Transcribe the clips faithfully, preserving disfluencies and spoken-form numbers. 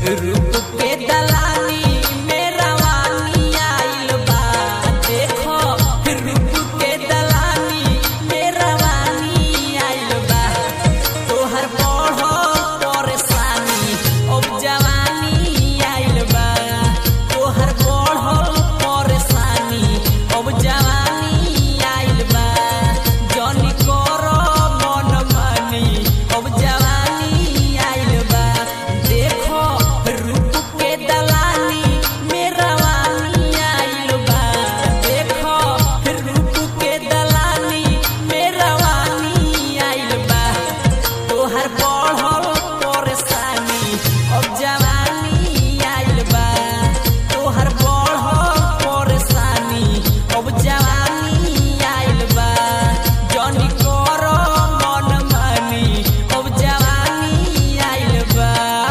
रूप के दलानी में रवानी आइल बा। देखो रूप के दलानी में रवानी आइल बा। तोहर बढ़ो परेशानी अब जवानी आइल बा। तोहर बढ़ो परेशानी अब जवानी आइल बा। जनी करो मन मानी अब जवानी आइल बा। देखो रूप के दलानी में रवानी आइल बा। देखो रूप के दलानी में रवानी आइल बा। तोहर बढ़ल परेशानी अब जवानी आइल बा। तोहर बढ़ल परेशानी अब जवानी आइल बा। जनी करो मन मानी अब जवानी आइल बा।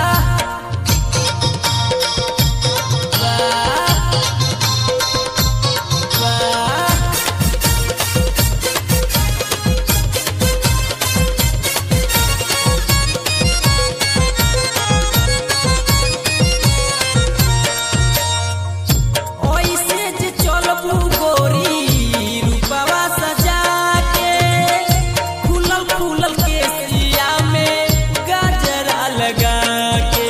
ओइसे जे चलबू गोरी रूपवा सजा के। खुलल खुलल केसिया में गजरा लगा के।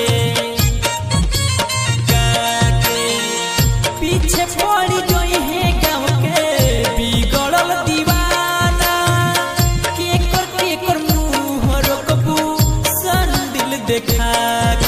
गा के पीछे पड़ी जोई है गाँव के बिगड़ल दीवाना। केकर केकर मुँह रोकबू संदिल देखा